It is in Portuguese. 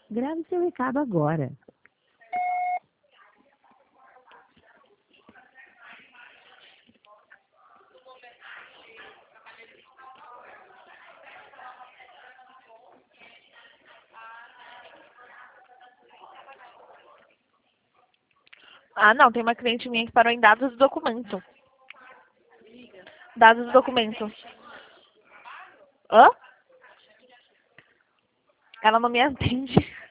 Grave seu recado agora. Ah, não, tem uma cliente minha que parou em dados do documento. Dados do documento. Hã? Ela não me atende.